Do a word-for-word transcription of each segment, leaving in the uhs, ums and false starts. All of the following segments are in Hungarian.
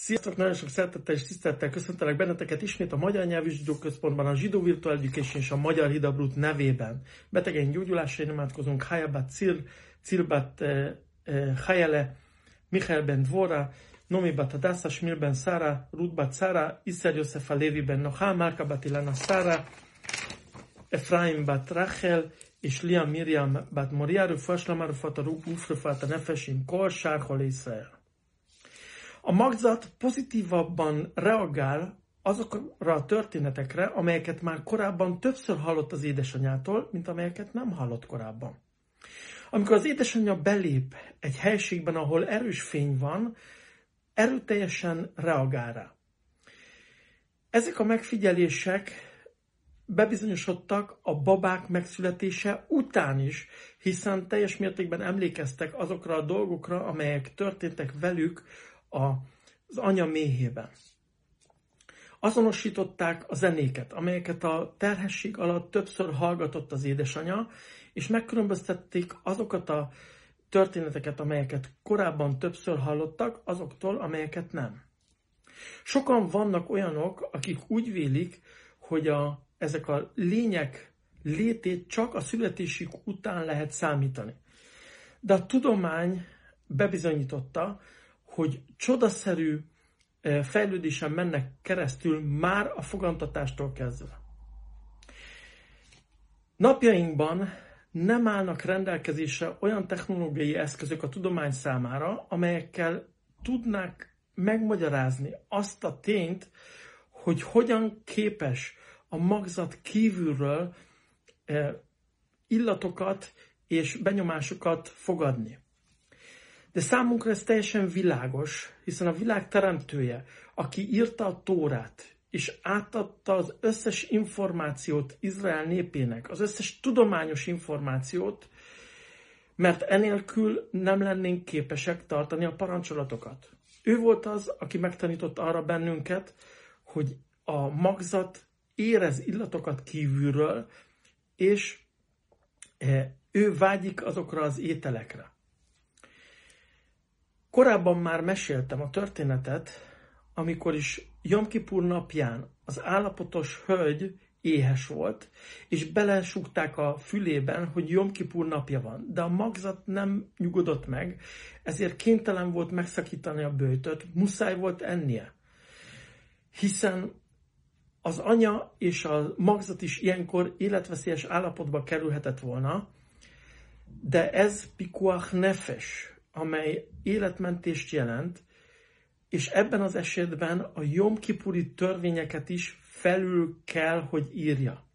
Sziasztok! Nagyon sok szeretettel és tisztelettel köszöntelek benneteket ismét a Magyar Nyelvű Zsidó Központban, a Zsidó Virtual Education és a Magyar Hidabrut nevében. Betegeink gyógyulásaira imádkozunk Hayabat Cir, Cirbat eh, eh, Hayele, Michael ben Dvora, Nomi bat Hadassah, Shmir ben Sara, Ruth bat Sara, Isser Yosef Levi ben Noha, Marka bat Ilana Sara, Efraim bat Rachel, és Lia Miriam bat Moria, Rufua Shlama Rufat Aruf Rufat a Nefesim Kol Sár Hol Israel. A magzat pozitívabban reagál azokra a történetekre, amelyeket már korábban többször hallott az édesanyjától, mint amelyeket nem hallott korábban. Amikor az édesanyja belép egy helységben, ahol erős fény van, erőteljesen reagál rá. Ezek a megfigyelések bebizonyosodtak a babák megszületése után is, hiszen teljes mértékben emlékeztek azokra a dolgokra, amelyek történtek velük az anya méhében. Azonosították a zenéket, amelyeket a terhesség alatt többször hallgatott az édesanyja, és megkülönböztették azokat a történeteket, amelyeket korábban többször hallottak, azoktól, amelyeket nem. Sokan vannak olyanok, akik úgy vélik, hogy a, ezek a lények létét csak a születésük után lehet számítani. De a tudomány bebizonyította, hogy csodaszerű fejlődésen mennek keresztül már a fogantatástól kezdve. Napjainkban nem állnak rendelkezésre olyan technológiai eszközök a tudomány számára, amelyekkel tudnák megmagyarázni azt a tényt, hogy hogyan képes a magzat kívülről illatokat és benyomásokat fogadni. De számunkra ez teljesen világos, hiszen a világ teremtője, aki írta a Tórát, és átadta az összes információt Izrael népének, az összes tudományos információt, mert enélkül nem lennénk képesek tartani a parancsolatokat. Ő volt az, aki megtanított arra bennünket, hogy a magzat érez illatokat kívülről, és ő vágyik azokra az ételekre. Korábban már meséltem a történetet, amikor is Jom Kipur napján az állapotos hölgy éhes volt, és belesúgták a fülében, hogy Jom Kipur napja van. De a magzat nem nyugodott meg, ezért kénytelen volt megszakítani a böjtöt, muszáj volt ennie. Hiszen az anya és a magzat is ilyenkor életveszélyes állapotba kerülhetett volna, de ez pikuach nefes, amely életmentést jelent, és ebben az esetben a Jom Kipuri törvényeket is felül kell, hogy írja.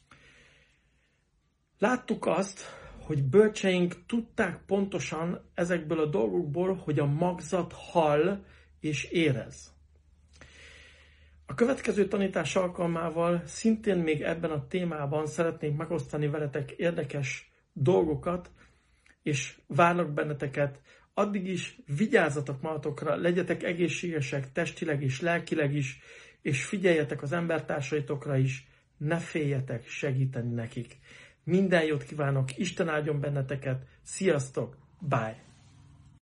Láttuk azt, hogy bölcseink tudták pontosan ezekből a dolgokból, hogy a magzat hall és érez. A következő tanítás alkalmával szintén még ebben a témában szeretnék megosztani veletek érdekes dolgokat, és várlak benneteket. Addig is vigyázzatok magatokra, legyetek egészségesek testileg és lelkileg is, és figyeljetek az embertársaitokra is, ne féljetek segíteni nekik. Minden jót kívánok, Isten áldjon benneteket, sziasztok, bye!